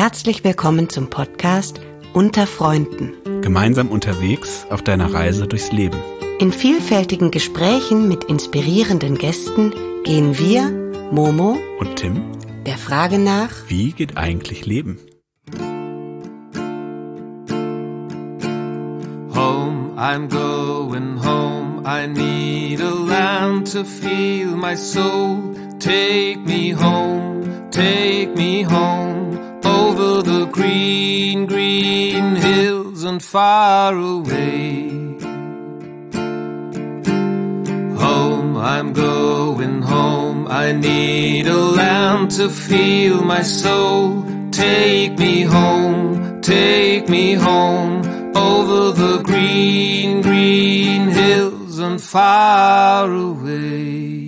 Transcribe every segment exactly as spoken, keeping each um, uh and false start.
Herzlich willkommen zum Podcast Unter Freunden. Gemeinsam unterwegs auf deiner Reise durchs Leben. In vielfältigen Gesprächen mit inspirierenden Gästen gehen wir, Momo und Tim, der Frage nach, wie geht eigentlich Leben? Home, I'm going home. I need a land to feel my soul. Take me home, take me home. Over the green, green hills and far away. Home, I'm going home. I need a land to feel my soul. Take me home, take me home. Over the green, green hills and far away.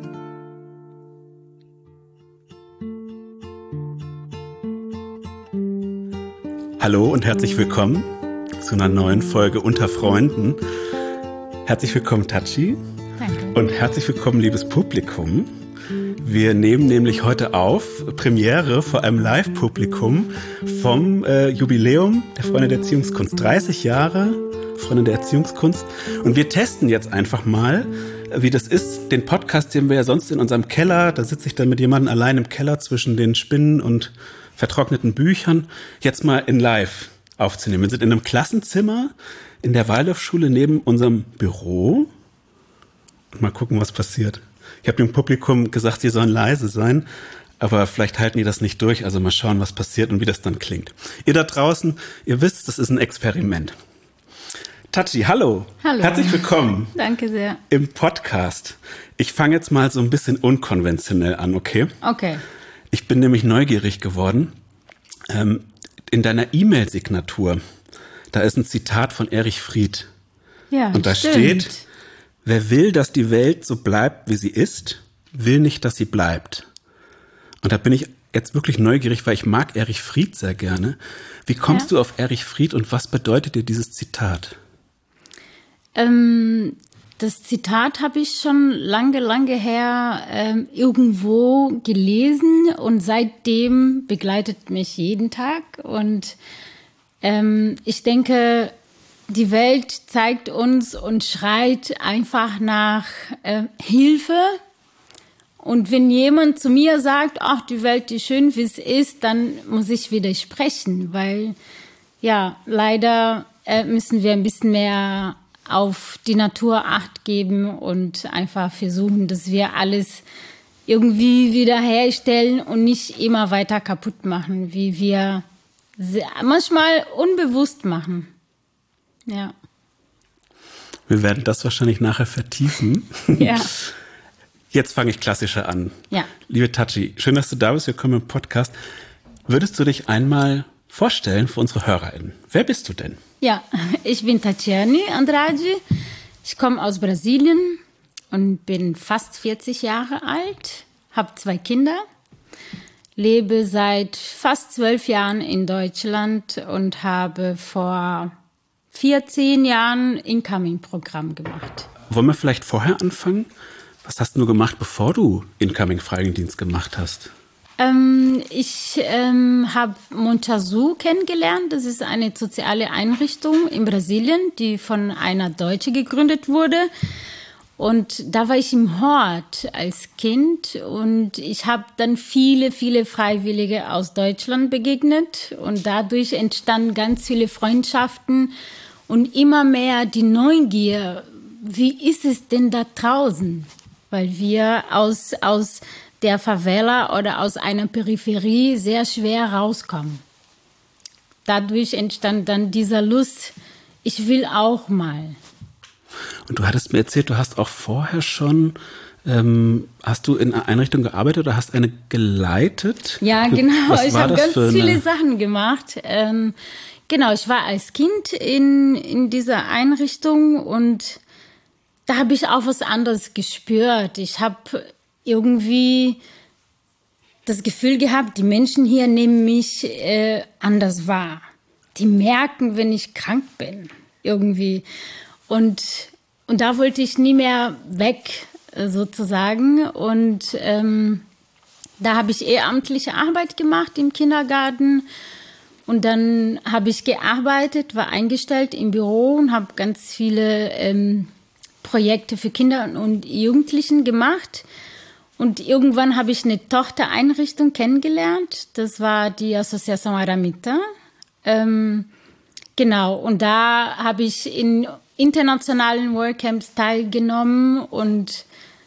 Hallo und herzlich willkommen zu einer neuen Folge Unter Freunden. Herzlich willkommen, Tachi. Danke. Und herzlich willkommen, liebes Publikum. Wir nehmen nämlich heute auf, Premiere vor einem Live-Publikum vom äh, Jubiläum der Freunde der Erziehungskunst. dreißig Jahre Freunde der Erziehungskunst. Und wir testen jetzt einfach mal, wie das ist. Den Podcast, den wir ja sonst in unserem Keller, da sitze ich dann mit jemandem allein im Keller zwischen den Spinnen und vertrockneten Büchern, jetzt mal in live aufzunehmen. Wir sind in einem Klassenzimmer in der Waldorfschule neben unserem Büro. Und mal gucken, was passiert. Ich habe dem Publikum gesagt, sie sollen leise sein, aber vielleicht halten die das nicht durch. Also mal schauen, was passiert und wie das dann klingt. Ihr da draußen, ihr wisst, das ist ein Experiment. Tachi, hallo. Hallo. Herzlich willkommen. Danke sehr. Im Podcast. Ich fange jetzt mal so ein bisschen unkonventionell an, okay? Okay. Ich bin nämlich neugierig geworden. Ähm, in deiner E-Mail-Signatur, da ist ein Zitat von Erich Fried. Ja, und da stimmt. steht: Wer will, dass die Welt so bleibt, wie sie ist, will nicht, dass sie bleibt. Und da bin ich jetzt wirklich neugierig, weil ich mag Erich Fried sehr gerne. Wie kommst ja. du auf Erich Fried und was bedeutet dir dieses Zitat? Ähm, das Zitat habe ich schon lange, lange her ähm, irgendwo gelesen und seitdem begleitet mich jeden Tag. Und ähm, ich denke, die Welt zeigt uns und schreit einfach nach äh, Hilfe. Und wenn jemand zu mir sagt, ach, die Welt ist schön, wie es ist, dann muss ich widersprechen, weil ja, leider äh, müssen wir ein bisschen mehr auf die Natur Acht geben und einfach versuchen, dass wir alles irgendwie wiederherstellen und nicht immer weiter kaputt machen, wie wir manchmal unbewusst machen. Ja. Wir werden das wahrscheinlich nachher vertiefen. Ja. Jetzt fange ich klassischer an. Ja. Liebe Tachi, schön, dass du da bist. Willkommen im Podcast. Würdest du dich einmal vorstellen für unsere HörerInnen? Wer bist du denn? Ja, ich bin Tatiane Andrade. Ich komme aus Brasilien und bin fast vierzig Jahre alt, habe zwei Kinder, lebe seit fast zwölf Jahren in Deutschland und habe vor vierzehn Jahren ein Incoming-Programm gemacht. Wollen wir vielleicht vorher anfangen? Was hast du gemacht, bevor du Incoming-Freiwilligendienst gemacht hast? Ähm, ich ähm, habe Montazu kennengelernt. Das ist eine soziale Einrichtung in Brasilien, die von einer Deutschen gegründet wurde. Und da war ich im Hort als Kind und ich habe dann viele, viele Freiwillige aus Deutschland begegnet. Und dadurch entstanden ganz viele Freundschaften und immer mehr die Neugier. Wie ist es denn da draußen? Weil wir aus, aus der Favela oder aus einer Peripherie sehr schwer rauskommen. Dadurch entstand dann dieser Lust, ich will auch mal. Und du hattest mir erzählt, du hast auch vorher schon, ähm, hast du in einer Einrichtung gearbeitet oder hast eine geleitet? Ja, genau. Was ich habe ganz viele Sachen gemacht. Ähm, genau, ich war als Kind in, in dieser Einrichtung und da habe ich auch was anderes gespürt. Ich habe irgendwie das Gefühl gehabt, die Menschen hier nehmen mich äh, anders wahr. Die merken, wenn ich krank bin, irgendwie. Und, und da wollte ich nie mehr weg, sozusagen. Und ähm, Da habe ich ehrenamtliche Arbeit gemacht im Kindergarten. Und dann habe ich gearbeitet, war eingestellt im Büro und habe ganz viele ähm, Projekte für Kinder und Jugendlichen gemacht. Und irgendwann habe ich eine Tochtereinrichtung kennengelernt. Das war die Associação Aramita. Ähm, genau, und da habe ich in internationalen Workcamps teilgenommen und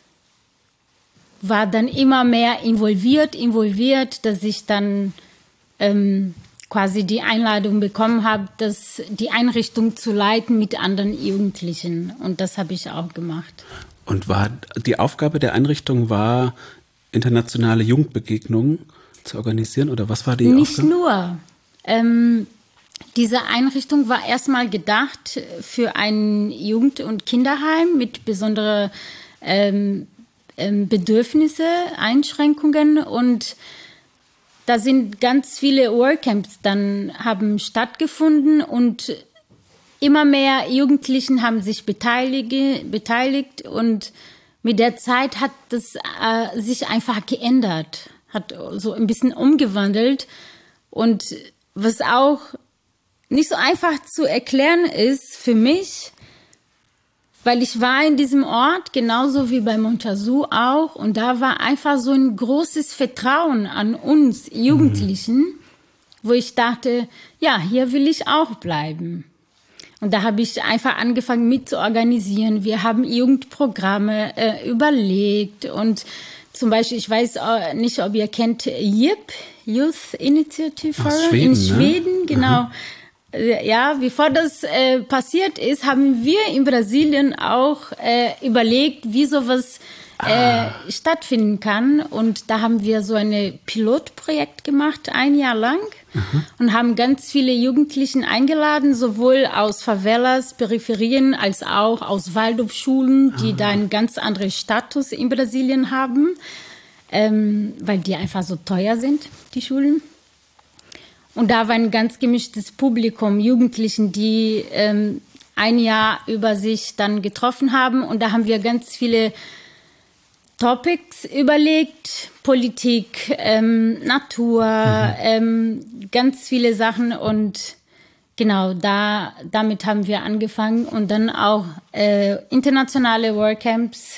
war dann immer mehr involviert, involviert, dass ich dann ähm, quasi die Einladung bekommen habe, dass die Einrichtung zu leiten mit anderen Jugendlichen. Und das habe ich auch gemacht. Und war die Aufgabe der Einrichtung war, internationale Jugendbegegnungen zu organisieren? Oder was war die Nicht Aufgabe? Nicht nur. Ähm, diese Einrichtung war erstmal gedacht für ein Jugend- und Kinderheim mit besonderen ähm, ähm, Bedürfnisse, Einschränkungen. Und da sind ganz viele Workcamps dann haben stattgefunden und immer mehr Jugendlichen haben sich beteiligt, beteiligt und mit der Zeit hat das äh, sich einfach geändert, hat so ein bisschen umgewandelt. Und was auch nicht so einfach zu erklären ist für mich, weil ich war in diesem Ort, genauso wie bei Montazu auch, und da war einfach so ein großes Vertrauen an uns Jugendlichen, mhm. wo ich dachte, ja, hier will ich auch bleiben. Und da habe ich einfach angefangen mit zu organisieren. Wir haben Jugendprogramme äh, überlegt und zum Beispiel, ich weiß äh, nicht, ob ihr kennt J I P, Youth Initiative Forum Schweden, in Schweden, ne? genau. Aha. Ja, bevor das äh, passiert ist, haben wir in Brasilien auch äh, überlegt, wie sowas äh, ah. stattfinden kann. Und da haben wir so ein Pilotprojekt gemacht, ein Jahr lang. Mhm. Und haben ganz viele Jugendlichen eingeladen, sowohl aus Favelas, Peripherien, als auch aus Waldorfschulen, die ah. da einen ganz anderen Status in Brasilien haben, ähm, weil die einfach so teuer sind, die Schulen. Und da war ein ganz gemischtes Publikum, Jugendlichen, die ähm, ein Jahr über sich dann getroffen haben. Und da haben wir ganz viele Topics überlegt, Politik, ähm, Natur, mhm. ähm, ganz viele Sachen. Und genau, da damit haben wir angefangen. Und dann auch äh, internationale Workcamps.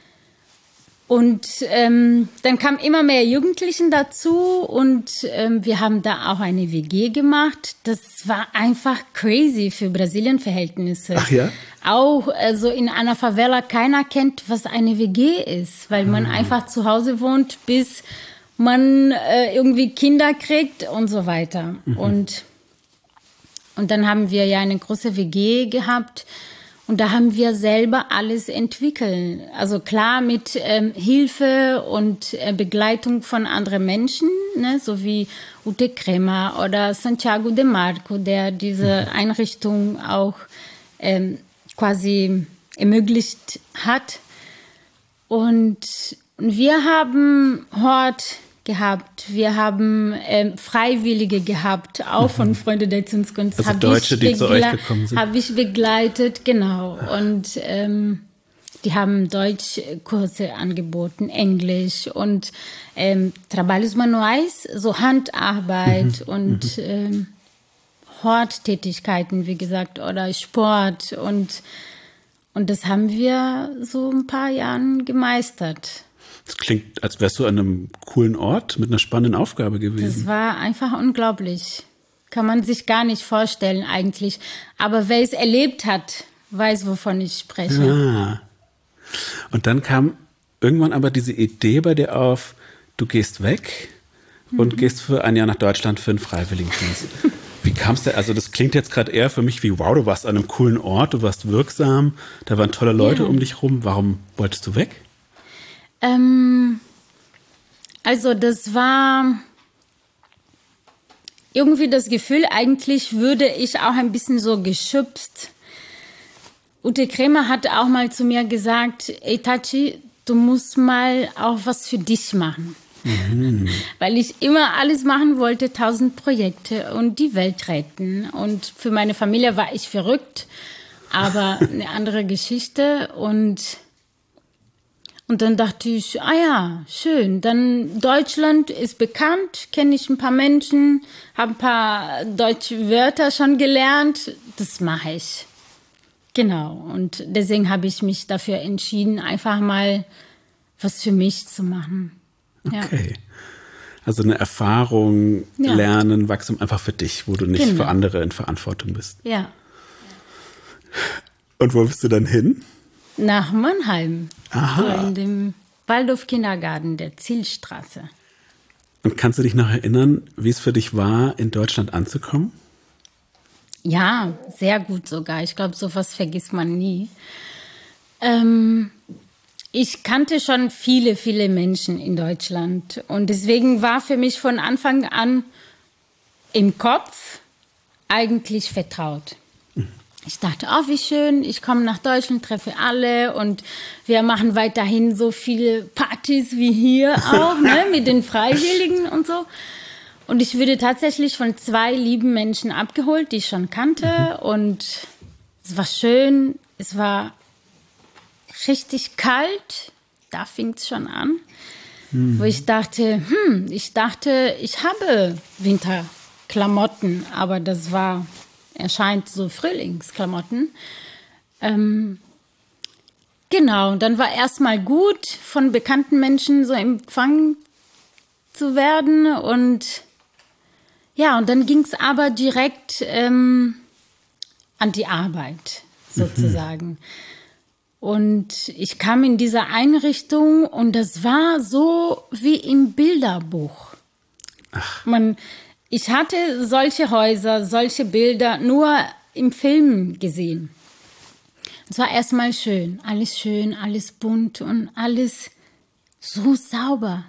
Und ähm, dann kamen immer mehr Jugendlichen dazu und ähm, wir haben da auch eine W G gemacht. Das war einfach crazy für Brasilien-Verhältnisse. Ach ja? Auch also in einer Favela, keiner kennt, was eine W G ist, weil man mhm. einfach zu Hause wohnt, bis man äh, irgendwie Kinder kriegt und so weiter. Mhm. Und, und dann haben wir ja eine große W G gehabt. Und da haben wir selber alles entwickelt. Also klar mit ähm, Hilfe und äh, Begleitung von anderen Menschen, ne, so wie Ute Kremer oder Santiago de Marco, der diese Einrichtung auch ähm, quasi ermöglicht hat. Und wir haben Hort gehabt, wir haben ähm, Freiwillige gehabt, auch von Freunde der Zinskunst. Also Deutsche, die zu euch gekommen sind. Habe ich begleitet, genau. Und ähm, die haben Deutschkurse angeboten, Englisch und ähm, Trabalhos Manuais, so Handarbeit mhm. und mhm. ähm, Horttätigkeiten, wie gesagt, oder Sport. Und, und das haben wir so ein paar Jahren gemeistert. Das klingt, als wärst du an einem coolen Ort mit einer spannenden Aufgabe gewesen. Das war einfach unglaublich. Kann man sich gar nicht vorstellen eigentlich. Aber wer es erlebt hat, weiß, wovon ich spreche. Ja. Und dann kam irgendwann aber diese Idee bei dir auf, du gehst weg mhm. und gehst für ein Jahr nach Deutschland für einen Freiwilligendienst. Wie kam es denn? Also das klingt jetzt gerade eher für mich wie, wow, du warst an einem coolen Ort, du warst wirksam, da waren tolle Leute ja. um dich rum. Warum wolltest du weg? Ähm, also das war irgendwie das Gefühl, eigentlich würde ich auch ein bisschen so geschubst. Ute Kremer hat auch mal zu mir gesagt, ey Tachi, du musst mal auch was für dich machen. Mhm. Weil ich immer alles machen wollte, tausend Projekte und die Welt retten. Und für meine Familie war ich verrückt, aber eine andere Geschichte. Und Und dann dachte ich, ah ja, schön. Dann Deutschland ist bekannt, kenne ich ein paar Menschen, habe ein paar deutsche Wörter schon gelernt. Das mache ich. Genau. Und deswegen habe ich mich dafür entschieden, einfach mal was für mich zu machen. Okay. Ja. Also eine Erfahrung, ja. Lernen, Wachstum einfach für dich, wo du nicht genau. für andere in Verantwortung bist. Ja. Und wo bist du dann hin? Nach Mannheim. Aha. So in dem Waldorf-Kindergarten der Zielstraße. Und kannst du dich noch erinnern, wie es für dich war, in Deutschland anzukommen? Ja, sehr gut sogar. Ich glaube, sowas vergisst man nie. Ähm, ich kannte schon viele, viele Menschen in Deutschland. Und deswegen war für mich von Anfang an im Kopf eigentlich vertraut. Ich dachte, oh, wie schön, ich komme nach Deutschland, treffe alle und wir machen weiterhin so viele Partys wie hier auch, ne, mit den Freiwilligen und so. Und ich wurde tatsächlich von zwei lieben Menschen abgeholt, die ich schon kannte. Mhm. Und es war schön, es war richtig kalt, da fing es schon an, mhm. wo ich dachte, hm, ich dachte, ich habe Winterklamotten, aber das war... erscheint so Frühlingsklamotten. Ähm, genau, und dann war erstmal gut, von bekannten Menschen so empfangen zu werden. Und ja, und dann ging es aber direkt ähm, an die Arbeit, sozusagen. Mhm. Und ich kam in diese Einrichtung und das war so wie im Bilderbuch. Ach. Man... Ich hatte solche Häuser, solche Bilder nur im Film gesehen. Es war erstmal schön, alles schön, alles bunt und alles so sauber.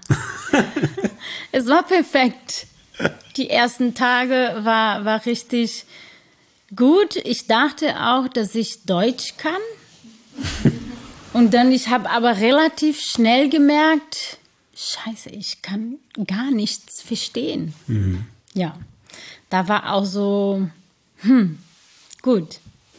Es war perfekt. Die ersten Tage war, war richtig gut. Ich dachte auch, dass ich Deutsch kann. Und dann, ich habe aber relativ schnell gemerkt, Scheiße, ich kann gar nichts verstehen. Mhm. Ja, da war auch so, hm, gut.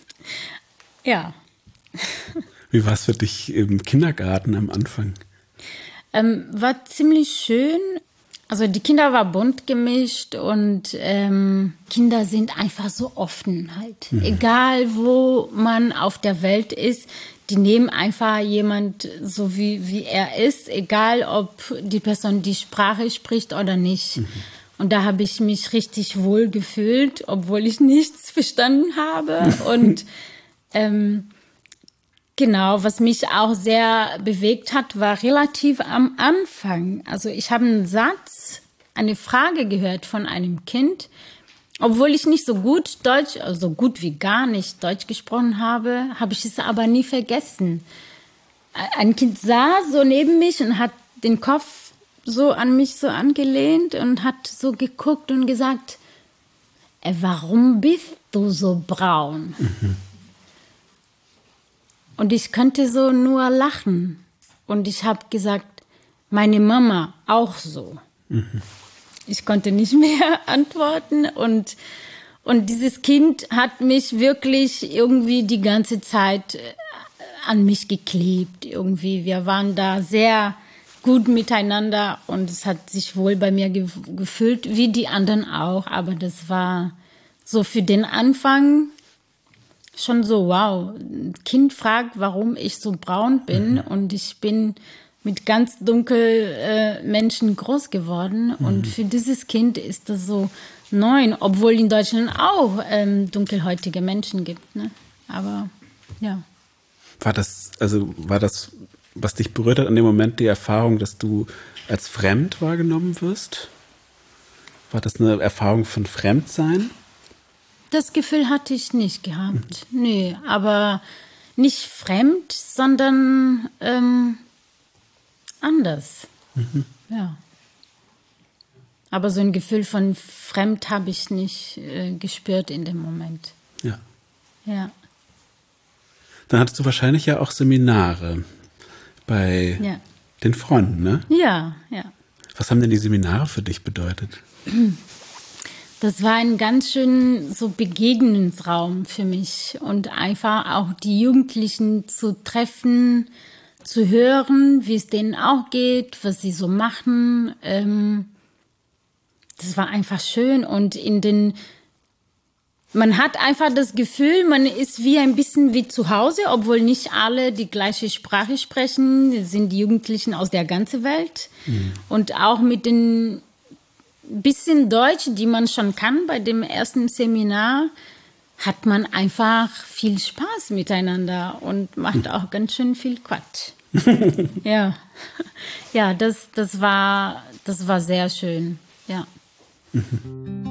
Ja. Wie war es für dich im Kindergarten am Anfang? Ähm, war ziemlich schön. Also die Kinder waren bunt gemischt und ähm, Kinder sind einfach so offen halt. Mhm. Egal, wo man auf der Welt ist, die nehmen einfach jemand so, wie, wie er ist, egal, ob die Person die Sprache spricht oder nicht. Mhm. Und da habe ich mich richtig wohl gefühlt, obwohl ich nichts verstanden habe. Und ähm, genau, was mich auch sehr bewegt hat, war relativ am Anfang. Also ich habe einen Satz, eine Frage gehört von einem Kind, obwohl ich nicht so gut Deutsch, also so gut wie gar nicht Deutsch gesprochen habe, habe ich es aber nie vergessen. Ein Kind saß so neben mich und hat den Kopf so an mich so angelehnt und hat so geguckt und gesagt, warum bist du so braun? Mhm. Und ich konnte so nur lachen. Und ich habe gesagt, meine Mama auch so. Mhm. Ich konnte nicht mehr antworten. Und, und dieses Kind hat mich wirklich irgendwie die ganze Zeit an mich geklebt. Irgendwie. Wir waren da sehr gut miteinander und es hat sich wohl bei mir ge- gefühlt, wie die anderen auch. Aber das war so für den Anfang schon so, wow. Ein Kind fragt, warum ich so braun bin, mhm. und ich bin mit ganz dunkel äh, Menschen groß geworden. Mhm. Und für dieses Kind ist das so neu, obwohl in Deutschland auch ähm, dunkelhäutige Menschen gibt. Ne? Aber ja. War das, also war das, was dich berührt hat an dem Moment, die Erfahrung, dass du als fremd wahrgenommen wirst? War das eine Erfahrung von Fremdsein? Das Gefühl hatte ich nicht gehabt. Mhm. Nee, aber nicht fremd, sondern ähm, anders. Mhm. Ja. Aber so ein Gefühl von fremd habe ich nicht äh, gespürt in dem Moment. Ja. Ja. Dann hattest du wahrscheinlich ja auch Seminare bei ja. den Freunden, ne? Ja, ja. Was haben denn die Seminare für dich bedeutet? Das war ein ganz schön so Begegnungsraum für mich und einfach auch die Jugendlichen zu treffen, zu hören, wie es denen auch geht, was sie so machen. Ähm, das war einfach schön und in den man hat einfach das Gefühl, man ist wie ein bisschen wie zu Hause, obwohl nicht alle die gleiche Sprache sprechen. Das sind die Jugendlichen aus der ganzen Welt. Mhm. Und auch mit den bisschen Deutsch, die man schon kann bei dem ersten Seminar, hat man einfach viel Spaß miteinander und macht auch ganz schön viel Quatsch. ja, ja, das, das war, das war sehr schön, ja. Mhm.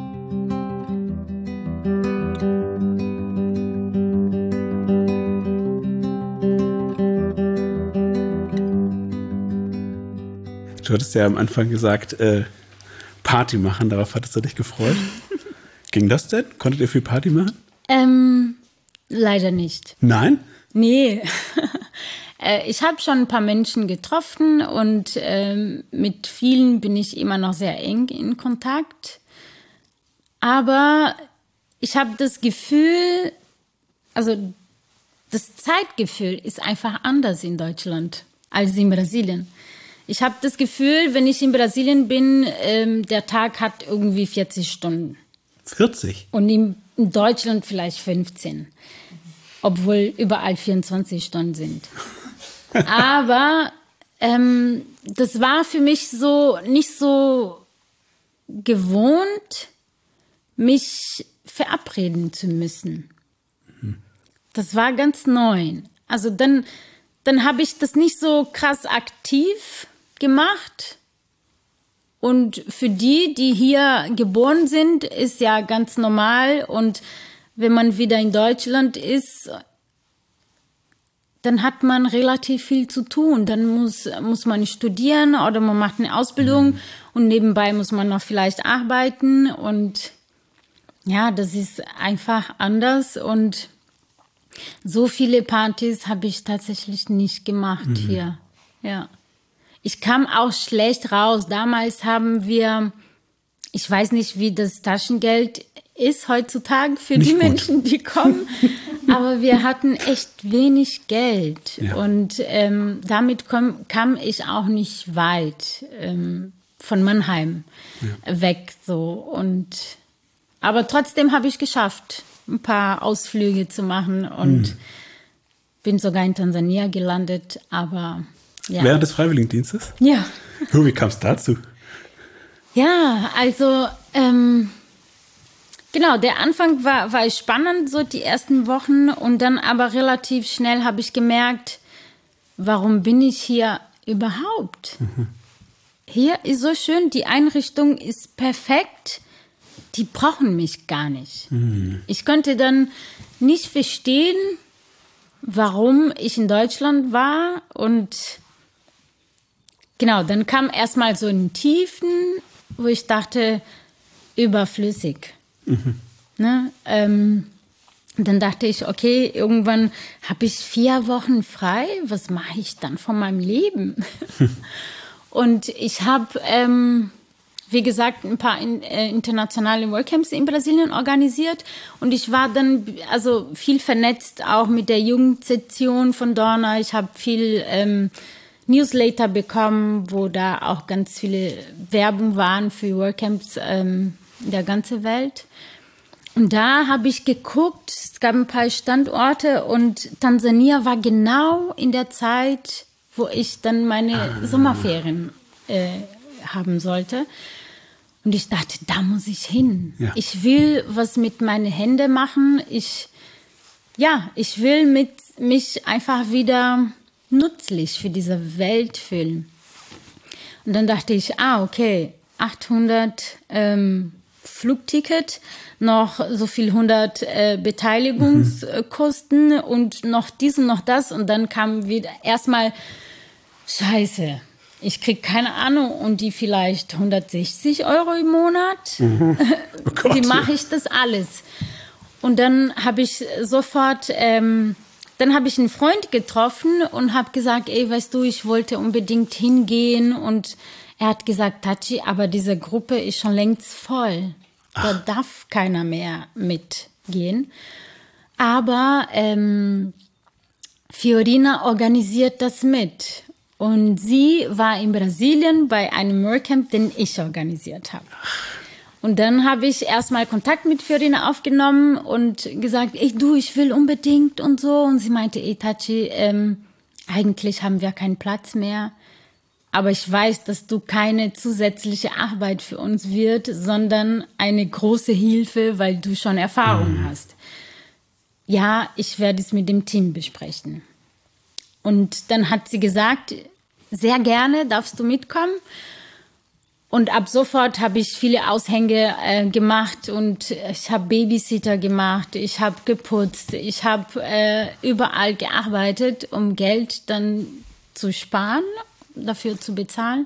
Du hattest ja am Anfang gesagt, äh, Party machen, darauf hattest du dich gefreut. Ging das denn? Konntet ihr viel Party machen? Ähm, leider nicht. Nein? Nee. Ich habe schon ein paar Menschen getroffen und ähm, mit vielen bin ich immer noch sehr eng in Kontakt. Aber ich habe das Gefühl, also das Zeitgefühl ist einfach anders in Deutschland als in Brasilien. Ich habe das Gefühl, wenn ich in Brasilien bin, ähm, der Tag hat irgendwie vierzig Stunden. vierzig? Und in, in Deutschland vielleicht fünfzehn. Obwohl überall vierundzwanzig Stunden sind. Aber ähm, das war für mich so nicht so gewohnt, mich verabreden zu müssen. Mhm. Das war ganz neu. Also dann, dann habe ich das nicht so krass aktiv gemacht. Und für die, die hier geboren sind, ist ja ganz normal. Und wenn man wieder in Deutschland ist, dann hat man relativ viel zu tun. Dann muss, muss man studieren oder man macht eine Ausbildung mhm. und nebenbei muss man noch vielleicht arbeiten. Und ja, das ist einfach anders. Und so viele Partys habe ich tatsächlich nicht gemacht mhm. hier. Ja. Ich kam auch schlecht raus. Damals haben wir, ich weiß nicht, wie das Taschengeld ist heutzutage für nicht die gut. Menschen, die kommen. Aber wir hatten echt wenig Geld. Ja. Und ähm, damit komm, kam ich auch nicht weit ähm, von Mannheim ja. weg. So. Und, aber trotzdem habe ich geschafft, ein paar Ausflüge zu machen. Und hm. bin sogar in Tansania gelandet. Aber ja. Während des Freiwilligendienstes? Ja. Oh, wie kam es dazu? Ja, also ähm, genau, der Anfang war, war spannend, so die ersten Wochen. Und dann aber relativ schnell habe ich gemerkt, warum bin ich hier überhaupt? Mhm. Hier ist so schön, die Einrichtung ist perfekt. Die brauchen mich gar nicht. Mhm. Ich konnte dann nicht verstehen, warum ich in Deutschland war. Und genau, dann kam erstmal so ein Tiefen, wo ich dachte, überflüssig. Mhm. Ne? Ähm, dann dachte ich, okay, irgendwann habe ich vier Wochen frei. Was mache ich dann von meinem Leben? Und ich habe, ähm, wie gesagt, ein paar in, äh, internationale Workcamps in Brasilien organisiert. Und ich war dann also viel vernetzt, auch mit der Jugendsektion von Dorna. Ich habe viel ähm, Newsletter bekommen, wo da auch ganz viele Werbung waren für Workcamps ähm, in der ganzen Welt. Und da habe ich geguckt, es gab ein paar Standorte und Tansania war genau in der Zeit, wo ich dann meine ah. Sommerferien äh, haben sollte. Und ich dachte, da muss ich hin. Ja. Ich will was mit meinen Händen machen. Ich, ja, ich will mit mich einfach wieder nützlich für diese Welt fühlen. Und dann dachte ich, ah, okay, achthundert ähm, Flugticket, noch so viel hundert äh, Beteiligungskosten mhm. und noch dies und noch das. Und dann kam wieder erstmal, Scheiße, ich krieg keine Ahnung, und die vielleicht hundertsechzig Euro im Monat. Mhm. Oh Gott, wie mache ich das alles? Und dann habe ich sofort, ähm, dann habe ich einen Freund getroffen und habe gesagt, ey, weißt du, ich wollte unbedingt hingehen. Und er hat gesagt, Tachi, aber diese Gruppe ist schon längst voll. Da Ach. darf keiner mehr mitgehen. Aber ähm, Fiorina organisiert das mit. Und sie war in Brasilien bei einem WordCamp, den ich organisiert habe. Und dann habe ich erstmal Kontakt mit Fiorina aufgenommen und gesagt, ich, du, ich will unbedingt und so. Und sie meinte, ey, Tachi, ähm, eigentlich haben wir keinen Platz mehr. Aber ich weiß, dass du keine zusätzliche Arbeit für uns wird, sondern eine große Hilfe, weil du schon Erfahrung mhm. hast. Ja, ich werde es mit dem Team besprechen. Und dann hat sie gesagt, sehr gerne darfst du mitkommen. Und ab sofort habe ich viele Aushänge äh, gemacht und ich habe Babysitter gemacht, ich habe geputzt, ich habe äh, überall gearbeitet, um Geld dann zu sparen, dafür zu bezahlen.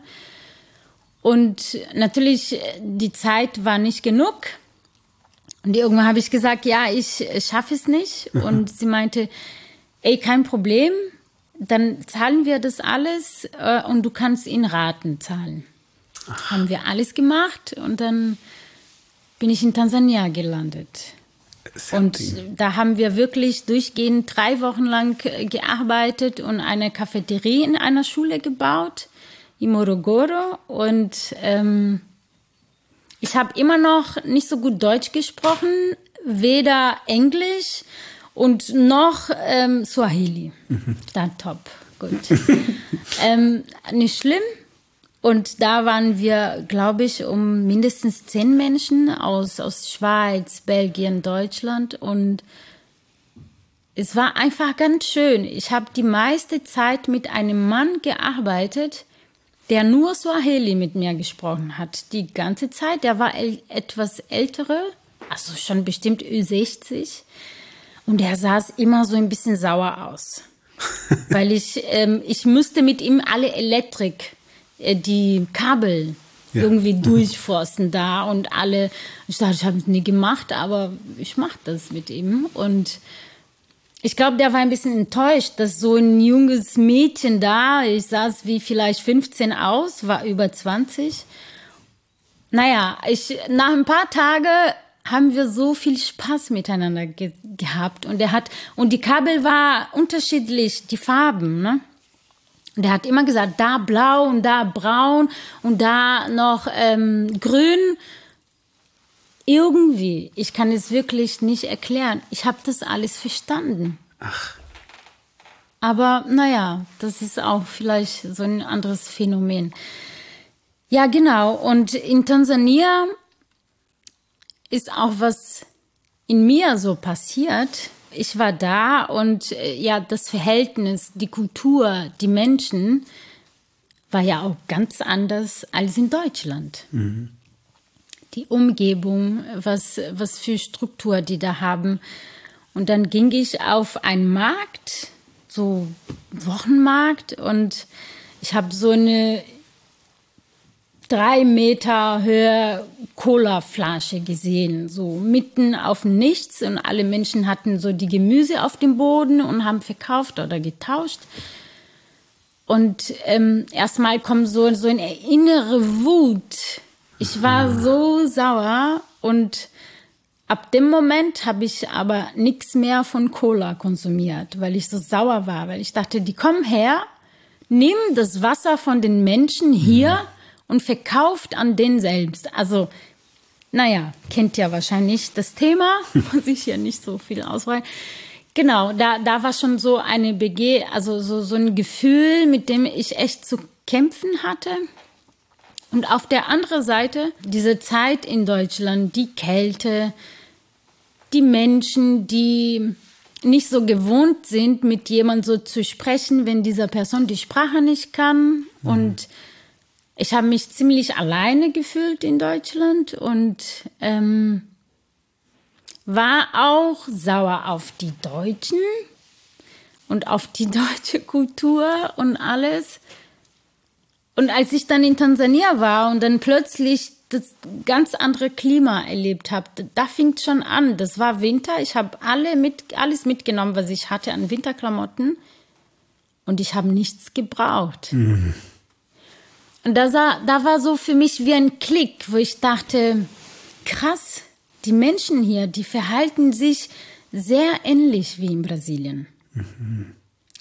Und natürlich, die Zeit war nicht genug. Und irgendwann habe ich gesagt, ja, ich schaffe es nicht. Mhm. Und sie meinte, ey, kein Problem. Dann zahlen wir das alles äh, und du kannst in Raten zahlen. Ach. Haben wir alles gemacht und dann bin ich in Tansania gelandet. Und da haben wir wirklich durchgehend drei Wochen lang gearbeitet und eine Cafeterie in einer Schule gebaut, in Morogoro. Und ähm, ich habe immer noch nicht so gut Deutsch gesprochen, weder Englisch und noch ähm, Swahili. Mhm. Dann top, gut. ähm, nicht schlimm. Und da waren wir, glaube ich, um mindestens zehn Menschen aus, aus Schweiz, Belgien, Deutschland. Und es war einfach ganz schön. Ich habe die meiste Zeit mit einem Mann gearbeitet, der nur Swahili mit mir gesprochen hat. Die ganze Zeit. Der war el- etwas ältere, also schon bestimmt Ü sechzig. Und er sah immer so ein bisschen sauer aus. Weil ich, ähm, ich müsste mit ihm alle Elektrik, äh, die Kabel ja. irgendwie durchforsten da und alle. Ich dachte, ich habe es nie gemacht, aber ich mache das mit ihm. Und ich glaube, der war ein bisschen enttäuscht, dass so ein junges Mädchen da, ich sah es wie vielleicht fünfzehn aus, war über zwanzig. Naja, ich, nach ein paar Tagen haben wir so viel Spaß miteinander ge- gehabt. Und er hat, und die Kabel war unterschiedlich, die Farben, ne? Und er hat immer gesagt, da blau und da braun und da noch ähm, grün. Irgendwie, ich kann es wirklich nicht erklären. Ich habe das alles verstanden. Ach. Aber naja, das ist auch vielleicht so ein anderes Phänomen. Ja, genau. Und in Tansania ist auch was in mir so passiert. Ich war da und ja, das Verhältnis, die Kultur, die Menschen war ja auch ganz anders als in Deutschland. Mhm. Die Umgebung, was, was für Struktur die da haben. Und dann ging ich auf einen Markt, so Wochenmarkt, und ich habe so eine drei Meter Höhe Cola-Flasche gesehen, so mitten auf dem Nichts. Und alle Menschen hatten so die Gemüse auf dem Boden und haben verkauft oder getauscht. Und ähm, erstmal kommt so, so eine innere Wut. Ich war so sauer und ab dem Moment habe ich aber nichts mehr von Cola konsumiert, weil ich so sauer war, weil ich dachte, die kommen her, nehmen das Wasser von den Menschen hier mhm. und verkauft an den selbst. Also, naja, kennt ja wahrscheinlich das Thema, muss ich ja nicht so viel ausweiten. Genau, da, da war schon so eine Bege, also so, so ein Gefühl, mit dem ich echt zu kämpfen hatte. Und auf der anderen Seite, diese Zeit in Deutschland, die Kälte, die Menschen, die nicht so gewohnt sind, mit jemandem so zu sprechen, wenn diese Person die Sprache nicht kann. Mhm. Und ich habe mich ziemlich alleine gefühlt in Deutschland und ähm, war auch sauer auf die Deutschen und auf die deutsche Kultur und alles. Und als ich dann in Tansania war und dann plötzlich das ganz andere Klima erlebt habe, da fing es schon an. Das war Winter. Ich habe alle mit, alles mitgenommen, was ich hatte an Winterklamotten. Und ich habe nichts gebraucht. Mhm. Und da, sah, da war so für mich wie ein Klick, wo ich dachte, krass, die Menschen hier, die verhalten sich sehr ähnlich wie in Brasilien. Mhm.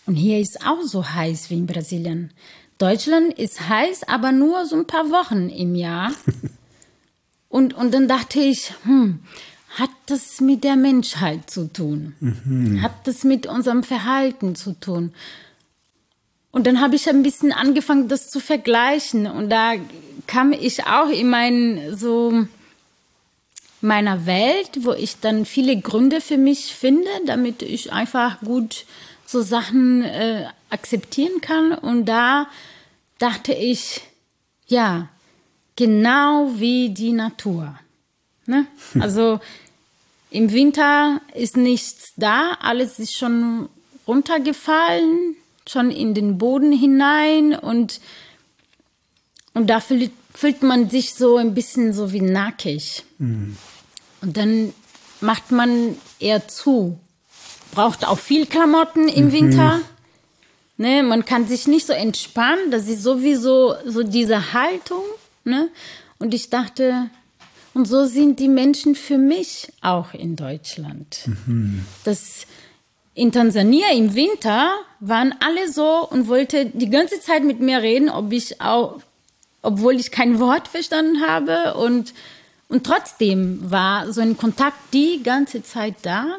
Und hier ist auch so heiß wie in Brasilien. Deutschland ist heiß, aber nur so ein paar Wochen im Jahr. und, und dann dachte ich, hm, hat das mit der Menschheit zu tun? Mhm. Hat das mit unserem Verhalten zu tun? Und dann habe ich ein bisschen angefangen, das zu vergleichen. Und da kam ich auch in mein, so meiner Welt, wo ich dann viele Gründe für mich finde, damit ich einfach gut so Sachen äh, akzeptieren kann. Und da dachte ich, ja, genau wie die Natur. Ne? Also im Winter ist nichts da, alles ist schon runtergefallen, schon in den Boden hinein und, und da fühlt, fühlt man sich so ein bisschen so wie nackig. Mhm. Und dann macht man eher zu. Braucht auch viel Klamotten im mhm. Winter. Ne, man kann sich nicht so entspannen, das ist sowieso so diese Haltung. Ne? Und ich dachte, und so sind die Menschen für mich auch in Deutschland. Mhm. Das in Tansania im Winter waren alle so und wollten die ganze Zeit mit mir reden, ob ich auch, obwohl ich kein Wort verstanden habe. Und, und trotzdem war so ein Kontakt die ganze Zeit da.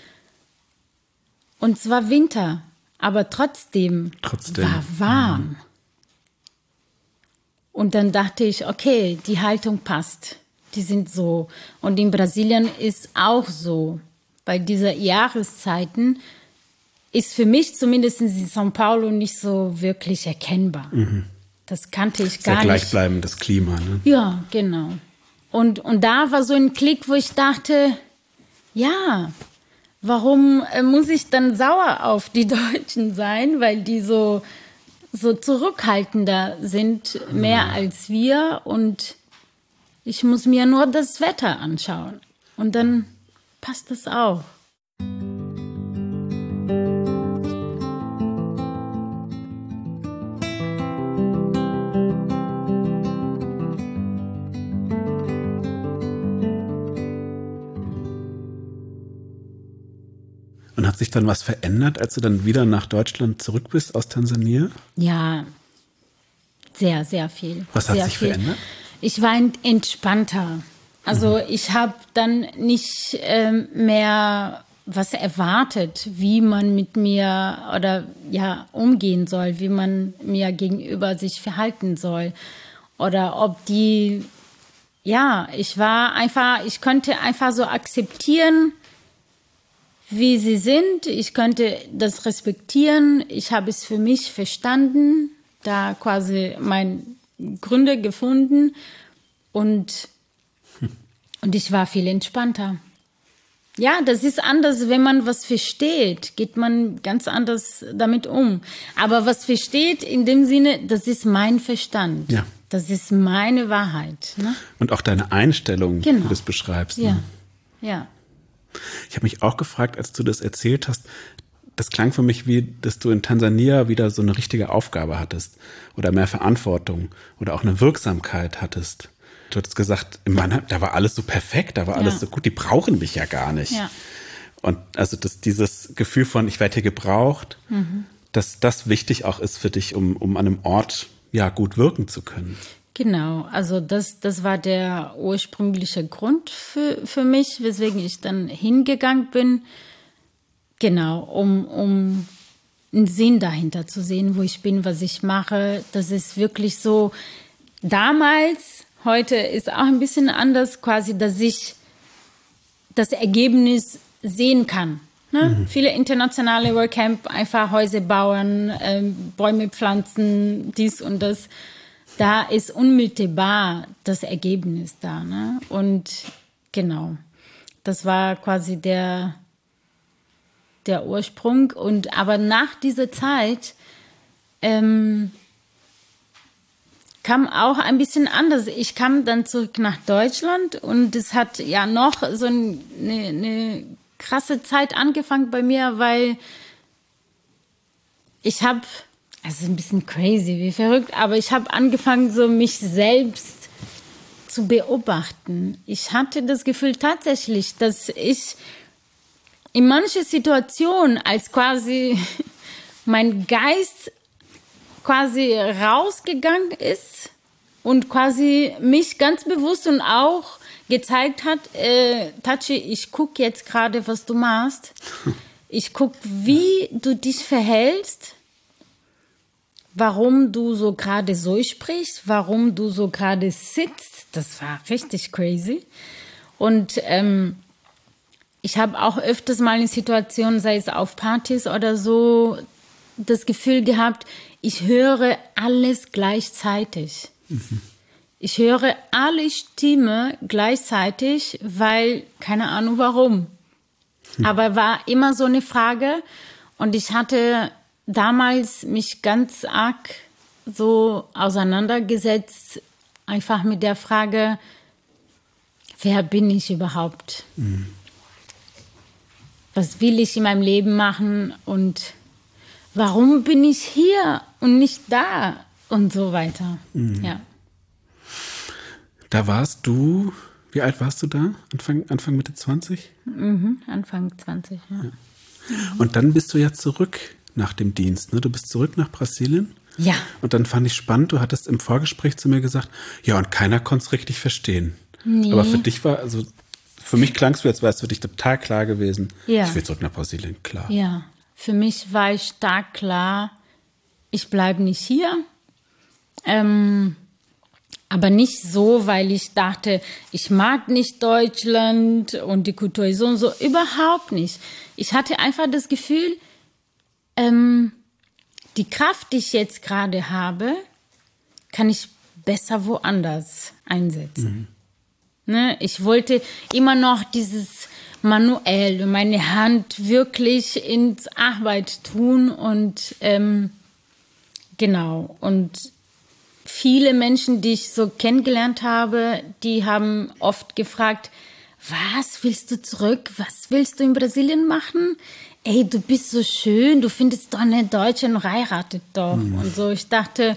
Und es war Winter, aber trotzdem, trotzdem. war warm. Mhm. Und dann dachte ich, okay, die Haltung passt. Die sind so. Und in Brasilien ist auch so. Bei dieser Jahreszeiten ist für mich zumindest in São Paulo nicht so wirklich erkennbar. Mhm. Das kannte ich gar Sehr nicht. gleichbleibendes Klima, ne? Ja, genau. Und, und da war so ein Klick, wo ich dachte, ja, warum äh, muss ich dann sauer auf die Deutschen sein? Weil die so, so zurückhaltender sind, mehr mhm. als wir. Und ich muss mir nur das Wetter anschauen. Und dann passt das auch. Und hat sich dann was verändert, als du dann wieder nach Deutschland zurück bist aus Tansania? Ja, sehr, sehr viel. Was hat sehr sich viel. verändert? Ich war entspannter. Also mhm. ich habe dann nicht ähm, mehr was erwartet, wie man mit mir oder ja umgehen soll, wie man mir gegenüber sich verhalten soll oder ob die, ja, ich war einfach, ich konnte einfach so akzeptieren, wie sie sind. Ich konnte das respektieren. Ich habe es für mich verstanden, da quasi meine Gründe gefunden und Und ich war viel entspannter. Ja, das ist anders, wenn man was versteht, geht man ganz anders damit um. Aber was versteht in dem Sinne, das ist mein Verstand. Ja. Das ist meine Wahrheit. Ne? Und auch deine Einstellung, genau. wie du das beschreibst. Ja, ne? ja. Ich habe mich auch gefragt, als du das erzählt hast, das klang für mich wie, dass du in Tansania wieder so eine richtige Aufgabe hattest oder mehr Verantwortung oder auch eine Wirksamkeit hattest. Du hattest gesagt, Mann, da war alles so perfekt, da war alles ja. so gut, die brauchen mich ja gar nicht. Ja. Und also das, dieses Gefühl von, ich werde hier gebraucht, mhm. dass das wichtig auch ist für dich, um, um an einem Ort ja gut wirken zu können. Genau, also das, das war der ursprüngliche Grund für, für mich, weswegen ich dann hingegangen bin. Genau, um, um einen Sinn dahinter zu sehen, wo ich bin, was ich mache. Das ist wirklich so, damals, heute ist auch ein bisschen anders, quasi, dass ich das Ergebnis sehen kann. Ne? Mhm. Viele internationale WordCamp, einfach Häuser bauen, ähm, Bäume pflanzen, dies und das. Da ist unmittelbar das Ergebnis da. Ne? Und genau, das war quasi der, der Ursprung. Und aber nach dieser Zeit ähm, kam auch ein bisschen anders. Ich kam dann zurück nach Deutschland und es hat ja noch so eine, eine krasse Zeit angefangen bei mir, weil ich habe, es ist ein bisschen crazy, wie verrückt, aber ich habe angefangen, so mich selbst zu beobachten. Ich hatte das Gefühl tatsächlich, dass ich in manchen Situationen als quasi mein Geist quasi rausgegangen ist und quasi mich ganz bewusst und auch gezeigt hat, äh, Tachi, ich gucke jetzt gerade, was du machst. Ich gucke, wie du dich verhältst, warum du so gerade so sprichst, warum du so gerade sitzt. Das war richtig crazy. Und ähm, ich habe auch öfters mal in Situationen, sei es auf Partys oder so, das Gefühl gehabt, ich höre alles gleichzeitig. Mhm. Ich höre alle Stimmen gleichzeitig, weil, keine Ahnung warum. Hm. Aber war immer so eine Frage. Und ich hatte damals mich ganz arg so auseinandergesetzt, einfach mit der Frage, wer bin ich überhaupt? Hm. Was will ich in meinem Leben machen? Und warum bin ich hier und nicht da? Und so weiter. Hm. Ja. Da warst du, wie alt warst du da? Anfang, Anfang Mitte zwanzig? Mhm, Anfang zwanzig, ja. ja. Mhm. Und dann bist du ja zurück nach dem Dienst, ne? Du bist zurück nach Brasilien. Ja. Und dann fand ich spannend, du hattest im Vorgespräch zu mir gesagt, ja, und keiner konnte es richtig verstehen. Nee. Aber für dich war, also für mich klang es, als wäre es für dich total klar gewesen. Ja. Ich will zurück nach Brasilien, klar. Ja, für mich war ich stark klar, ich bleibe nicht hier. Ähm... Aber nicht so, weil ich dachte, ich mag nicht Deutschland und die Kultur ist so und so. Überhaupt nicht. Ich hatte einfach das Gefühl, ähm, die Kraft, die ich jetzt gerade habe, kann ich besser woanders einsetzen. Mhm. Ne? Ich wollte immer noch dieses manuell, meine Hand wirklich ins Arbeit tun und ähm, genau, und viele Menschen, die ich so kennengelernt habe, die haben oft gefragt, was willst du zurück? Was willst du in Brasilien machen? Ey, du bist so schön, du findest doch eine Deutsche und heiratet doch. Mhm. Und so, ich dachte,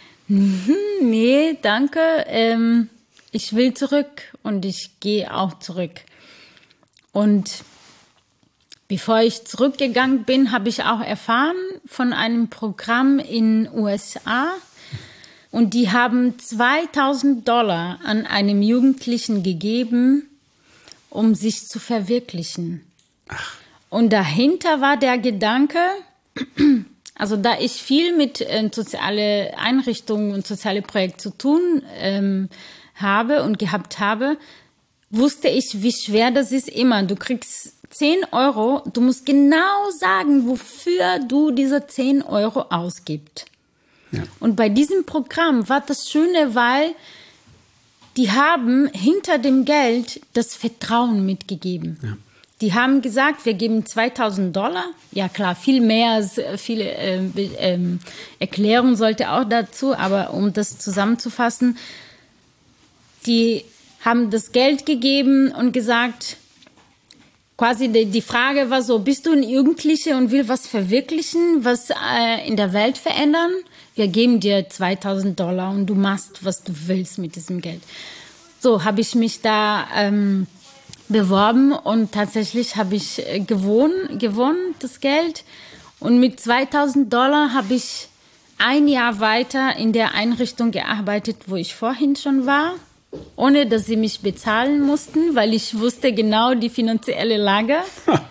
nee, danke, ähm, ich will zurück und ich gehe auch zurück. Und bevor ich zurückgegangen bin, habe ich auch erfahren von einem Programm in den U S A. Und die haben zweitausend Dollar an einem Jugendlichen gegeben, um sich zu verwirklichen. Ach. Und dahinter war der Gedanke, also da ich viel mit äh, sozialen Einrichtungen und sozialen Projekten zu tun ähm, habe und gehabt habe, wusste ich, wie schwer das ist immer. Du kriegst zehn Euro, du musst genau sagen, wofür du diese zehn Euro ausgibst. Ja. Und bei diesem Programm war das Schöne, weil die haben hinter dem Geld das Vertrauen mitgegeben. Ja. Die haben gesagt, wir geben zweitausend Dollar. Ja klar, viel mehr, viele äh, äh, Erklärungen sollte auch dazu, aber um das zusammenzufassen, die haben das Geld gegeben und gesagt, quasi die, die Frage war so, bist du ein Jugendlicher und will was verwirklichen, was äh, in der Welt verändern? Wir geben dir zweitausend Dollar und du machst, was du willst mit diesem Geld. So habe ich mich da ähm, beworben und tatsächlich habe ich äh, gewonnen, gewonnen, das Geld. Und mit zweitausend Dollar habe ich ein Jahr weiter in der Einrichtung gearbeitet, wo ich vorhin schon war, ohne dass sie mich bezahlen mussten, weil ich wusste genau die finanzielle Lage.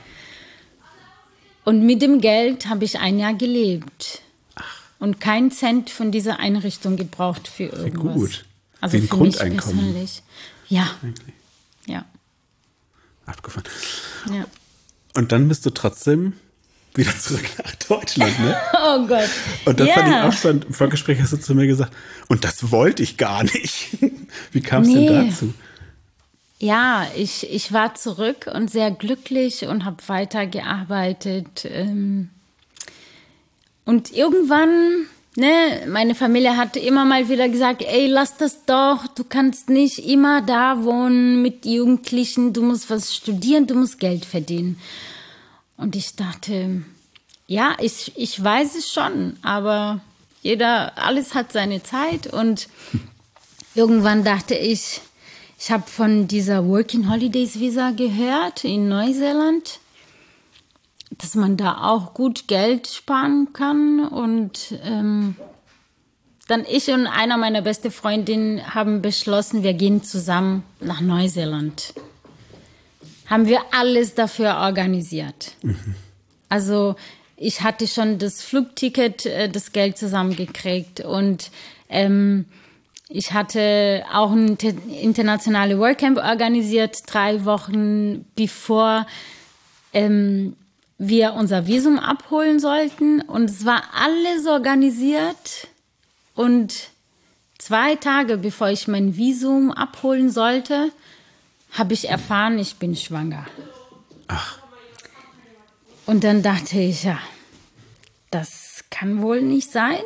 Und mit dem Geld habe ich ein Jahr gelebt. Und keinen Cent von dieser Einrichtung gebraucht für irgendwas. Gut. Also wie ein für Grundeinkommen. Mich persönlich. Ja. Eigentlich. Ja. Abgefahren. Ja. Und dann bist du trotzdem wieder zurück nach Deutschland, ne? Oh Gott. Und das ja. fand ich auch spannend. Im Vorgespräch hast du zu mir gesagt, und das wollte ich gar nicht. Wie kam es nee. denn dazu? Ja, ich, ich war zurück und sehr glücklich und habe weitergearbeitet. Ähm, Und irgendwann, ne, meine Familie hatte immer mal wieder gesagt, ey, lass das doch, du kannst nicht immer da wohnen mit Jugendlichen, du musst was studieren, du musst Geld verdienen. Und ich dachte, ja, ich, ich weiß es schon, aber jeder, alles hat seine Zeit. Und irgendwann dachte ich, ich habe von dieser Working Holidays Visa gehört in Neuseeland. dass man da auch gut Geld sparen kann. Und ähm, dann ich und einer meiner besten Freundinnen haben beschlossen, wir gehen zusammen nach Neuseeland. Haben wir alles dafür organisiert. Mhm. Also ich hatte schon das Flugticket, das Geld zusammengekriegt und ähm, ich hatte auch ein internationales Workcamp organisiert, drei Wochen bevor ähm, wir unser Visum abholen sollten. Und es war alles organisiert. Und zwei Tage bevor ich mein Visum abholen sollte, habe ich erfahren, ich bin schwanger. Ach. Und dann dachte ich, ja, das kann wohl nicht sein.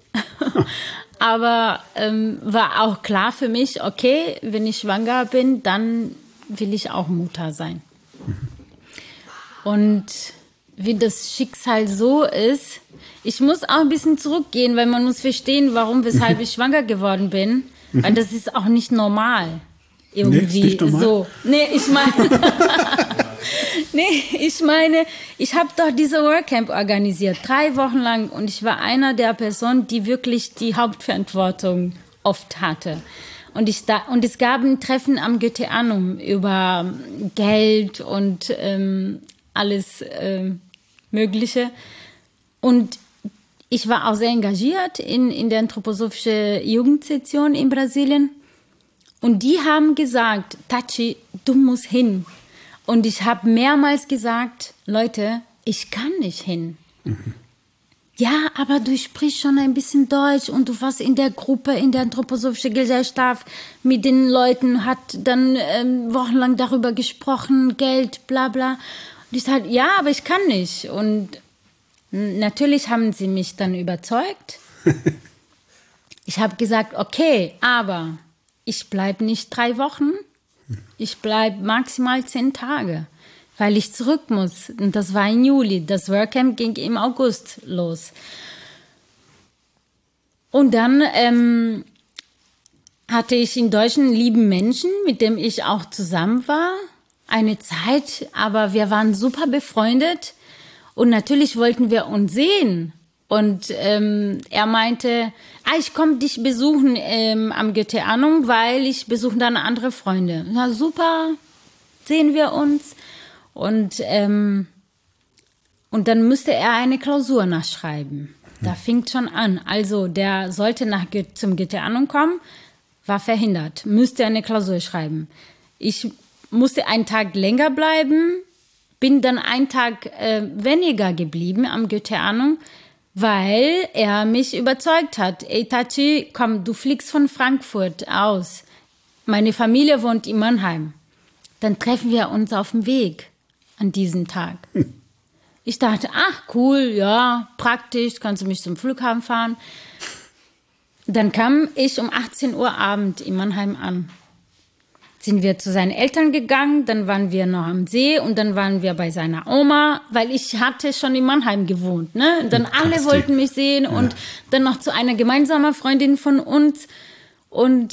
Aber ähm, war auch klar für mich, okay, wenn ich schwanger bin, dann will ich auch Mutter sein. Mhm. Und wie das Schicksal so ist, ich muss auch ein bisschen zurückgehen, weil man muss verstehen, warum, weshalb ich schwanger geworden bin. Mhm. Weil das ist auch nicht normal. Irgendwie nee, ist nicht normal. So. Nee, ich meine... Nee, ich meine, ich habe doch diese Workcamp organisiert, drei Wochen lang. Und ich war einer der Personen, die wirklich die Hauptverantwortung oft hatte. Und, ich da, und es gab ein Treffen am Goetheanum über Geld und ähm, alles ähm, Mögliche. Und ich war auch sehr engagiert in, in der anthroposophischen Jugendsektion in Brasilien. Und die haben gesagt, Tachi, du musst hin. Und ich habe mehrmals gesagt, Leute, ich kann nicht hin. Mhm. Ja, aber du sprichst schon ein bisschen Deutsch und du warst in der Gruppe, in der anthroposophischen Gesellschaft mit den Leuten, hat dann ähm, wochenlang darüber gesprochen, Geld, bla bla. Und ich sage, ja, aber ich kann nicht. Und natürlich haben sie mich dann überzeugt. Ich habe gesagt, okay, aber ich bleibe nicht drei Wochen. Ich bleibe maximal zehn Tage, weil ich zurück muss. Und das war im Juli. Das Workcamp ging im August los. Und dann ähm, hatte ich in Deutschland einen lieben Menschen, mit dem ich auch zusammen war. Eine Zeit, aber wir waren super befreundet. Und natürlich wollten wir uns sehen. Und ähm, er meinte, ah, ich komme dich besuchen ähm, am Goetheanum, weil ich besuche dann andere Freunde. Na super, sehen wir uns. Und, ähm, und dann müsste er eine Klausur nachschreiben. Da fing schon an. Also der sollte nach, zum Goetheanum kommen, war verhindert, müsste eine Klausur schreiben. Ich musste einen Tag länger bleiben, bin dann einen Tag äh, weniger geblieben am Goetheanum, weil er mich überzeugt hat. Ey, Tachi, komm, du fliegst von Frankfurt aus. Meine Familie wohnt in Mannheim. Dann treffen wir uns auf dem Weg an diesem Tag. Hm. Ich dachte, ach cool, ja, praktisch, kannst du mich zum Flughafen fahren. Dann kam ich um achtzehn Uhr Abend in Mannheim an. Sind wir zu seinen Eltern gegangen, dann waren wir noch am See und dann waren wir bei seiner Oma, weil ich hatte schon in Mannheim gewohnt, ne? Und dann alle wollten mich sehen ja. Und dann noch zu einer gemeinsamen Freundin von uns. Und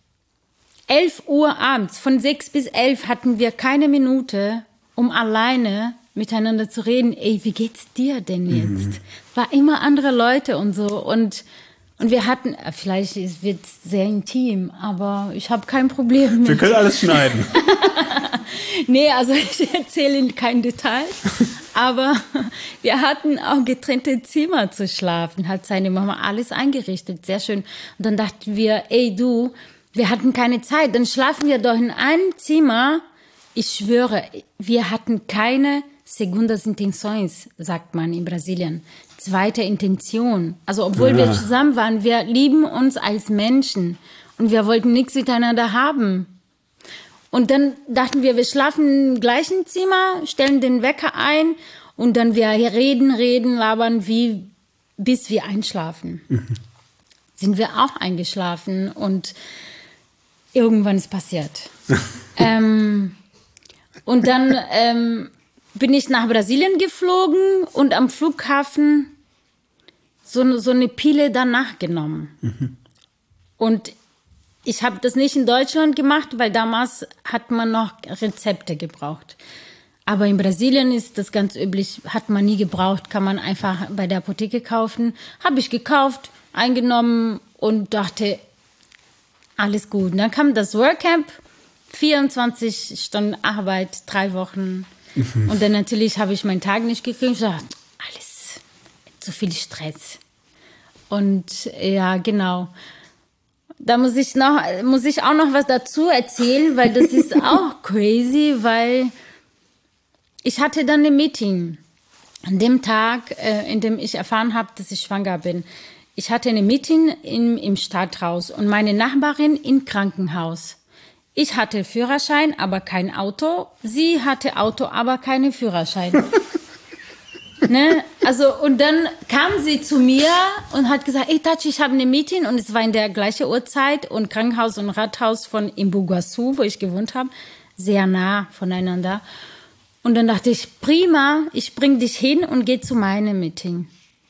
elf Uhr abends, von sechs bis elf hatten wir keine Minute, um alleine miteinander zu reden. Ey, wie geht's dir denn jetzt? Mhm. War immer andere Leute und so und Und wir hatten, vielleicht wird es sehr intim, aber ich habe kein Problem mit. Wir können alles schneiden. Nee, also ich erzähle kein Detail. Aber wir hatten auch getrennte Zimmer zu schlafen, hat seine Mama alles eingerichtet, sehr schön. Und dann dachten wir, ey du, wir hatten keine Zeit, dann schlafen wir doch in einem Zimmer. Ich schwöre, wir hatten keine segundas intenções, sagt man in Brasilien. Zweite Intention. Also obwohl ja. wir zusammen waren, wir lieben uns als Menschen und wir wollten nichts miteinander haben. Und dann dachten wir, wir schlafen im gleichen Zimmer, stellen den Wecker ein und dann wir reden, reden, labern, wie bis wir einschlafen. Mhm. Sind wir auch eingeschlafen und irgendwann ist passiert. ähm, und dann ähm, bin ich nach Brasilien geflogen und am Flughafen so, so eine Pille danach genommen. Mhm. Und ich habe das nicht in Deutschland gemacht, weil damals hat man noch Rezepte gebraucht. Aber in Brasilien ist das ganz üblich, hat man nie gebraucht, kann man einfach bei der Apotheke kaufen. Habe ich gekauft, eingenommen und dachte, alles gut. Und dann kam das Workcamp, vierundzwanzig Stunden Arbeit, drei Wochen. Mhm. Und dann natürlich habe ich meinen Tag nicht gekriegt. Ich dachte, alles, zu viel Stress. Und ja, genau. Da muss ich noch, muss ich auch noch was dazu erzählen, weil das ist auch crazy, weil ich hatte dann ein Meeting an dem Tag, äh, in dem ich erfahren habe, dass ich schwanger bin. Ich hatte ein Meeting im, im Stadthaus und meine Nachbarin im Krankenhaus. Ich hatte Führerschein, aber kein Auto. Sie hatte Auto, aber keinen Führerschein. Ne? Also, und dann kam sie zu mir und hat gesagt, ey Tachi, ich habe ein Meeting, und es war in der gleichen Uhrzeit und Krankenhaus und Rathaus von Imbuguaçu, wo ich gewohnt habe, sehr nah voneinander. Und dann dachte ich, prima, ich bring dich hin und gehe zu meinem Meeting.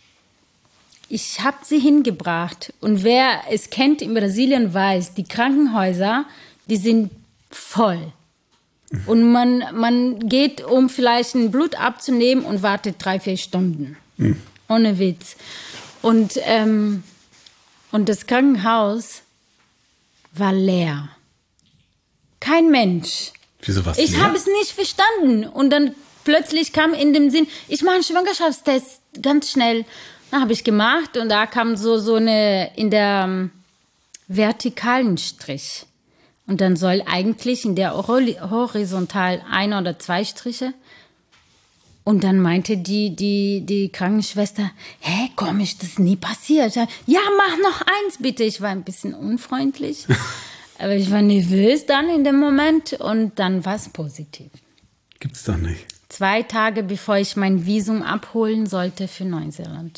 Ich habe sie hingebracht. Und wer es kennt in Brasilien weiß, die Krankenhäuser, die sind voll. Und man, man geht, um vielleicht ein Blut abzunehmen und wartet drei, vier Stunden. Mhm. Ohne Witz. Und, ähm, und das Krankenhaus war leer. Kein Mensch. Wieso war's Ich habe es nicht verstanden. Und dann plötzlich kam in dem Sinn, ich mache einen Schwangerschaftstest ganz schnell. Da habe ich gemacht und da kam so, so eine in der um, vertikalen Strich. Und dann soll eigentlich in der horizontal ein oder zwei Striche. Und dann meinte die, die, die Krankenschwester, hä, komisch, das ist nie passiert. Ja, mach noch eins bitte. Ich war ein bisschen unfreundlich. Aber ich war nervös dann in dem Moment und dann war es positiv. Gibt's doch nicht. Zwei Tage bevor ich mein Visum abholen sollte für Neuseeland.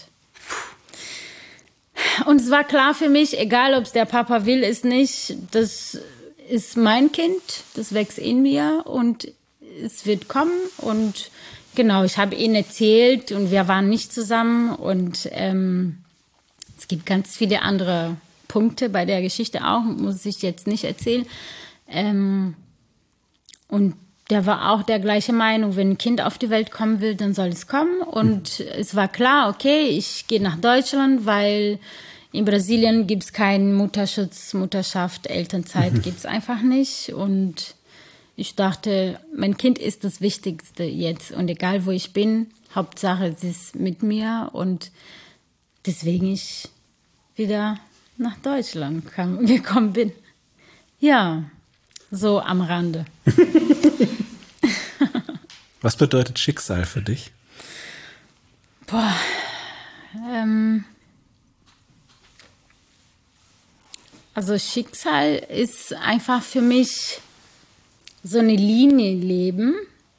Und es war klar für mich, egal ob es der Papa will, ist nicht, das ist mein Kind, das wächst in mir und es wird kommen. Und genau, ich habe ihnen erzählt und wir waren nicht zusammen und ähm, es gibt ganz viele andere Punkte bei der Geschichte auch, muss ich jetzt nicht erzählen. Ähm, und der war auch der gleichen Meinung, wenn ein Kind auf die Welt kommen will, dann soll es kommen. Und mhm. es war klar, okay, ich gehe nach Deutschland, weil in Brasilien gibt es keinen Mutterschutz, Mutterschaft, Elternzeit mhm. gibt es einfach nicht. Und ich dachte, mein Kind ist das Wichtigste jetzt. Und egal, wo ich bin, Hauptsache, es ist mit mir. Und deswegen ich wieder nach Deutschland kam, gekommen bin. Ja, so am Rande. Was bedeutet Schicksal für dich? Boah, ähm, also Schicksal ist einfach für mich so eine Linie leben,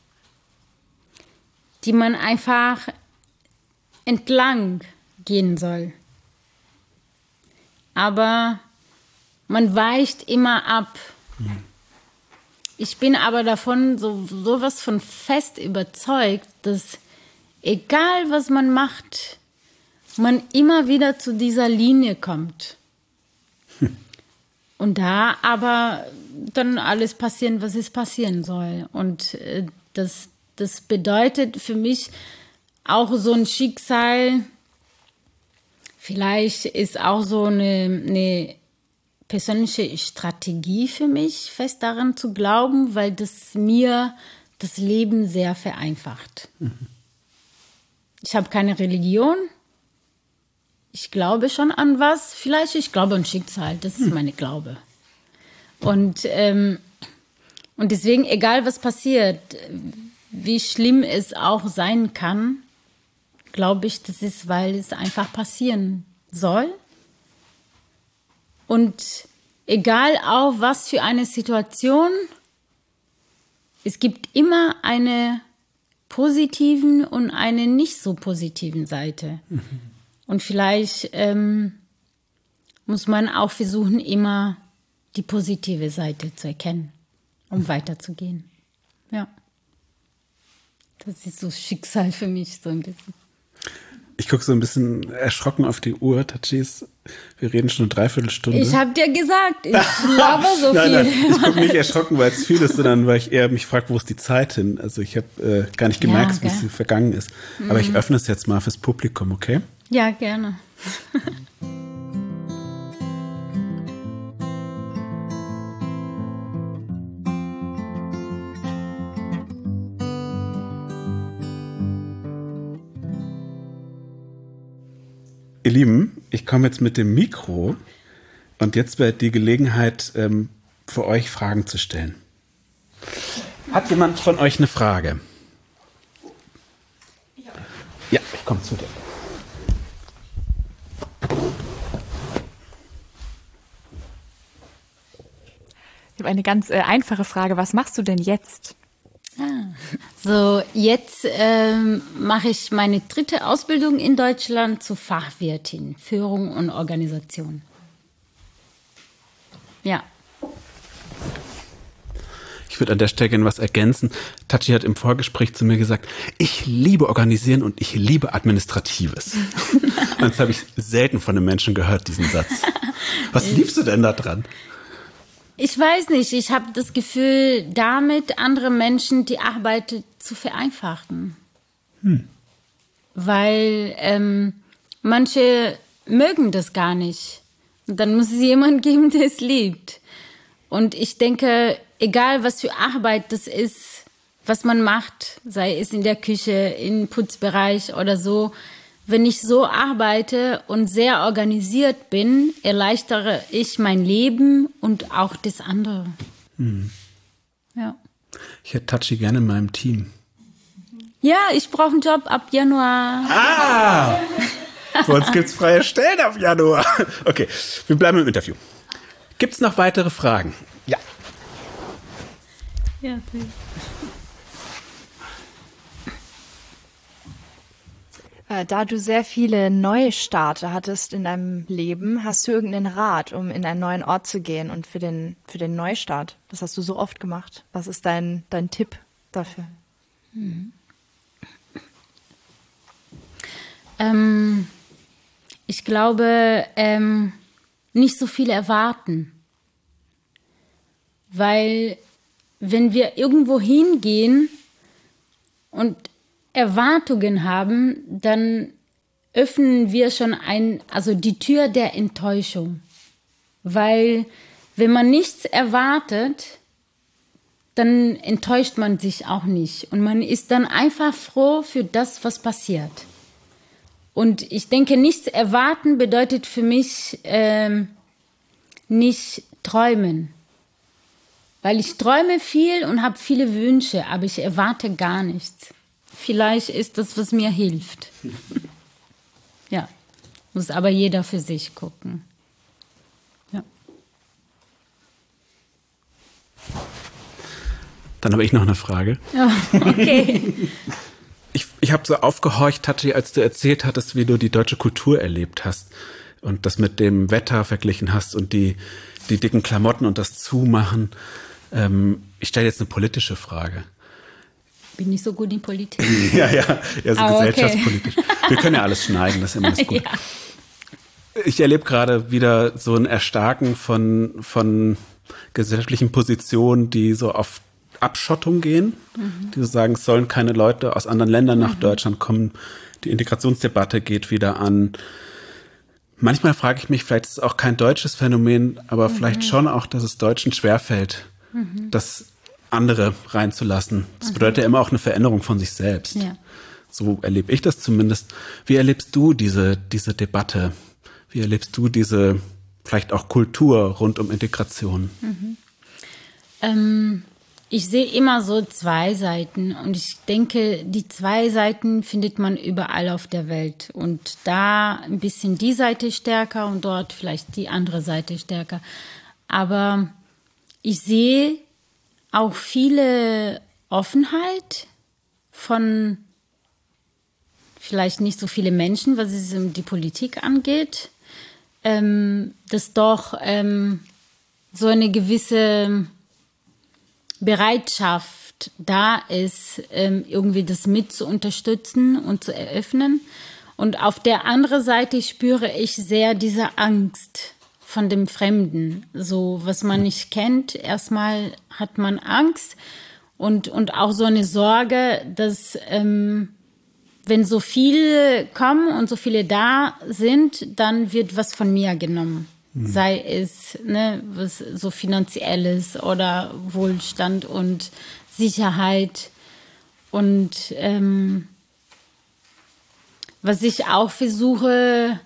die man einfach entlang gehen soll. Aber man weicht immer ab. Mhm. Ich bin aber davon so sowas von fest überzeugt, dass egal was man macht, man immer wieder zu dieser Linie kommt. Hm. Und da aber dann alles passieren, was es passieren soll. Und äh, das, das bedeutet für mich auch so ein Schicksal. Vielleicht ist auch so eine, eine persönliche Strategie für mich, fest daran zu glauben, weil das mir das Leben sehr vereinfacht. Mhm. Ich habe keine Religion. Ich glaube schon an was. Vielleicht ich glaube an Schicksal. Das ist mhm. meine Glaube. Und, ähm, und deswegen, egal was passiert, wie schlimm es auch sein kann, glaube ich, das ist, weil es einfach passieren soll. Und egal auch was für eine Situation, es gibt immer eine positiven und eine nicht so positiven Seite. Mhm. Und vielleicht ähm, muss man auch versuchen, immer die positive Seite zu erkennen, um mhm. weiterzugehen. Ja. Das ist so Schicksal für mich so ein bisschen. Ich Ich gucke so ein bisschen erschrocken auf die Uhr. Tachis, wir reden schon eine Dreiviertelstunde. Ich habe dir gesagt, ich glaube so nein, viel. Nein, ich gucke nicht erschrocken, weil es viel ist, sondern weil ich eher mich frage, wo ist die Zeit hin? Also ich habe äh, gar nicht gemerkt, ja, wie sie vergangen ist. Mhm. Aber ich öffne es jetzt mal fürs Publikum, okay? Ja, gerne. Ihr Lieben, ich komme jetzt mit dem Mikro und jetzt wäre die Gelegenheit, ähm, für euch Fragen zu stellen. Hat jemand von euch eine Frage? Ja, ja, ich komme zu dir. Ich habe eine ganz äh, einfache Frage. Was machst du denn jetzt? Ah. So, jetzt ähm, mache ich meine dritte Ausbildung in Deutschland zur Fachwirtin, Führung und Organisation. Ja. Ich würde an der Stelle gerne was ergänzen. Tachi hat im Vorgespräch zu mir gesagt, ich liebe Organisieren und ich liebe Administratives. Und das habe ich selten von einem Menschen gehört, diesen Satz. Was liebst du denn da dran? Ich weiß nicht, ich habe das Gefühl, damit andere Menschen die Arbeit zu vereinfachen. Hm. Weil ähm, manche mögen das gar nicht. Und dann muss es jemanden geben, der es liebt. Und ich denke, egal was für Arbeit das ist, was man macht, sei es in der Küche, im Putzbereich oder so, wenn ich so arbeite und sehr organisiert bin, erleichtere ich mein Leben und auch das andere. Hm. Ja. Ich hätte Tachi gerne in meinem Team. Ja, ich brauche einen Job ab Januar. Ah! Für uns gibt's freie Stellen ab Januar. Okay, wir bleiben im Interview. Gibt's noch weitere Fragen? Ja. Ja, okay. Da du sehr viele Neustarter hattest in deinem Leben, hast du irgendeinen Rat, um in einen neuen Ort zu gehen und für den, für den Neustart? Das hast du so oft gemacht. Was ist dein, dein Tipp dafür? Mhm. Ähm, ich glaube, ähm, nicht so viel erwarten. Weil wenn wir irgendwo hingehen und Erwartungen haben, dann öffnen wir schon ein, also die Tür der Enttäuschung. Weil wenn man nichts erwartet, dann enttäuscht man sich auch nicht. Und man ist dann einfach froh für das, was passiert. Und ich denke, nichts erwarten bedeutet für mich ähm, nicht träumen. Weil ich träume viel und habe viele Wünsche, aber ich erwarte gar nichts. Vielleicht ist das, was mir hilft. Ja, muss aber jeder für sich gucken. Ja. Dann habe ich noch eine Frage. Oh, okay. Ich, ich habe so aufgehorcht, Tachi, als du erzählt hattest, wie du die deutsche Kultur erlebt hast und das mit dem Wetter verglichen hast und die, die dicken Klamotten und das Zumachen. Ähm, ich stelle jetzt eine politische Frage. Bin nicht so gut in Politik. ja, ja, ja, so Aber gesellschaftspolitisch. Okay. Wir können ja alles schneiden, das ist immer alles gut. Ja. Ich erlebe gerade wieder so ein Erstarken von, von gesellschaftlichen Positionen, die so auf Abschottung gehen, mhm. die so sagen, es sollen keine Leute aus anderen Ländern nach mhm. Deutschland kommen. Die Integrationsdebatte geht wieder an. Manchmal frage ich mich, vielleicht ist es auch kein deutsches Phänomen, aber mhm. vielleicht schon auch, dass es Deutschen schwerfällt, mhm. das andere reinzulassen. Das bedeutet ja immer auch eine Veränderung von sich selbst. Ja. So erlebe ich das zumindest. Wie erlebst du diese, diese Debatte? Wie erlebst du diese vielleicht auch Kultur rund um Integration? Mhm. Ähm, ich sehe immer so zwei Seiten und ich denke, die zwei Seiten findet man überall auf der Welt und da ein bisschen die Seite stärker und dort vielleicht die andere Seite stärker. Aber ich sehe auch viele Offenheit von vielleicht nicht so viele Menschen, was es um die Politik angeht, ähm, dass doch ähm, so eine gewisse Bereitschaft da ist, ähm, irgendwie das mit zu unterstützen und zu eröffnen. Und auf der anderen Seite spüre ich sehr diese Angst von dem Fremden. So, was man nicht kennt, erstmal hat man Angst und, und auch so eine Sorge, dass ähm, wenn so viele kommen und so viele da sind, dann wird was von mir genommen. Mhm. Sei es ne, was so Finanzielles oder Wohlstand und Sicherheit. Und ähm, was ich auch versuche,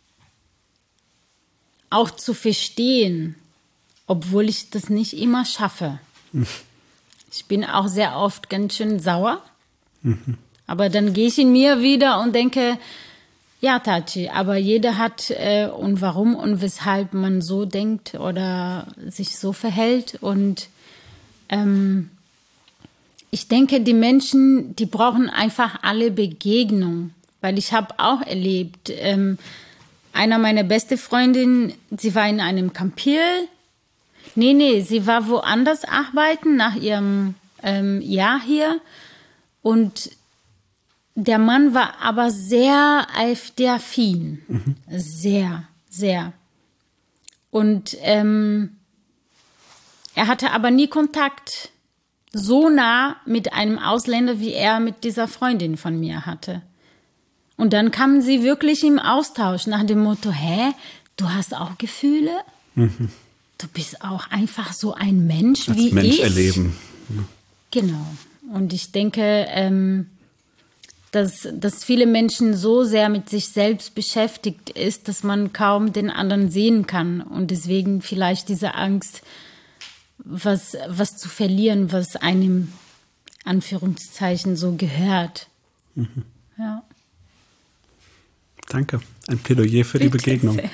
auch zu verstehen, obwohl ich das nicht immer schaffe. Mhm. Ich bin auch sehr oft ganz schön sauer. Mhm. Aber dann gehe ich in mir wieder und denke, ja, Tachi, aber jeder hat äh, und warum und weshalb man so denkt oder sich so verhält. Und ähm, ich denke, die Menschen, die brauchen einfach alle Begegnung. Weil ich habe auch erlebt, ähm, einer meiner besten Freundinnen, sie war in einem Campil. Nee, nee, sie war woanders arbeiten nach ihrem ähm, Jahr hier. Und der Mann war aber sehr AfD-affin. Mhm. Sehr, sehr. Und ähm, er hatte aber nie Kontakt so nah mit einem Ausländer, wie er mit dieser Freundin von mir hatte. Und dann kamen sie wirklich im Austausch nach dem Motto, hä, du hast auch Gefühle? Mhm. Du bist auch einfach so ein Mensch Als wie Mensch ich. erleben. Ja. Genau. Und ich denke, ähm, dass, dass viele Menschen so sehr mit sich selbst beschäftigt ist, dass man kaum den anderen sehen kann. Und deswegen vielleicht diese Angst, was, was zu verlieren, was einem, Anführungszeichen, so gehört. Mhm. Ja. Danke. Ein Plädoyer für Bitte die Begegnung. Sehr.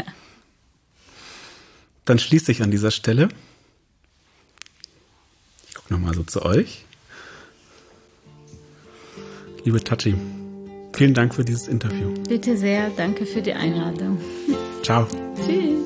Dann schließe ich an dieser Stelle. Ich gucke nochmal so zu euch. Liebe Tachi, vielen Dank für dieses Interview. Bitte sehr, danke für die Einladung. Ciao. Tschüss.